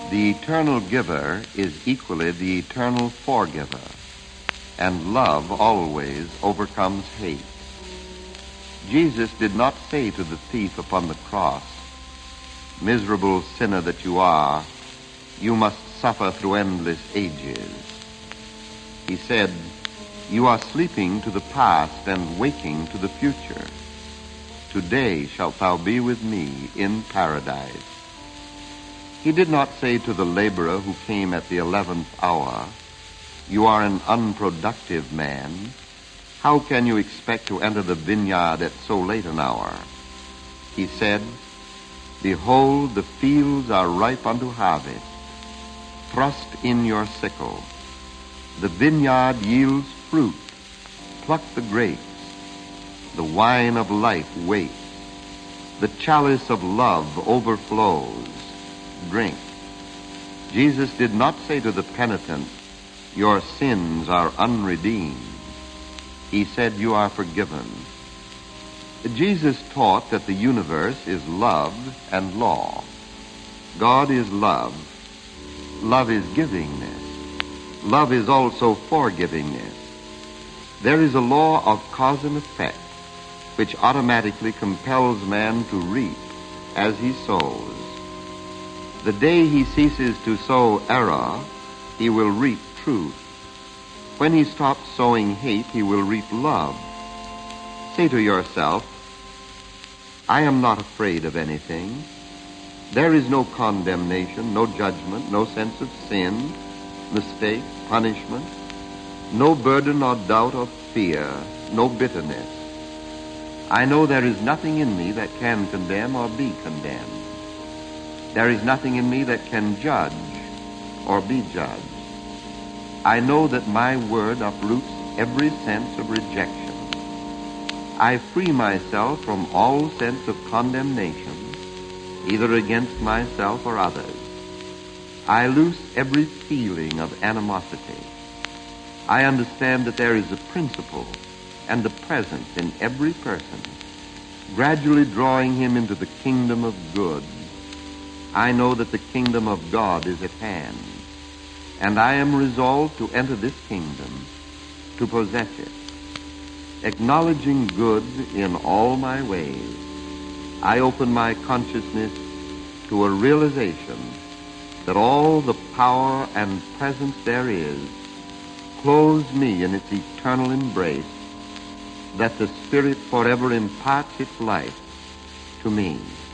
The eternal giver is equally the eternal forgiver, and love always overcomes hate. Jesus did not say to the thief upon the cross, "Miserable sinner that you are, you must suffer through endless ages." He said, "You are sleeping to the past and waking to the future. Today shalt thou be with me in paradise." He did not say to the laborer who came at the 11th hour, "You are an unproductive man. How can you expect to enter the vineyard at so late an hour?" He said, "Behold, the fields are ripe unto harvest. Thrust in your sickle. The vineyard yields fruit. Pluck the grapes. The wine of life waits. The chalice of love overflows. Drink." Jesus did not say to the penitent, "Your sins are unredeemed." He said, "You are forgiven." Jesus taught that the universe is love and law. God is love. Love is givingness. Love is also forgivingness. There is a law of cause and effect which automatically compels man to reap as he sows. The day he ceases to sow error, he will reap truth. When he stops sowing hate, he will reap love. Say to yourself, "I am not afraid of anything. There is no condemnation, no judgment, no sense of sin, mistake, punishment, no burden or doubt or fear, no bitterness. I know there is nothing in me that can condemn or be condemned. There is nothing in me that can judge or be judged. I know that my word uproots every sense of rejection. I free myself from all sense of condemnation, either against myself or others. I loose every feeling of animosity. I understand that there is a principle and a presence in every person, gradually drawing him into the kingdom of good. I know that the kingdom of God is at hand, and I am resolved to enter this kingdom, to possess it. Acknowledging good in all my ways, I open my consciousness to a realization that all the power and presence there is clothes me in its eternal embrace, that the Spirit forever imparts its life to me.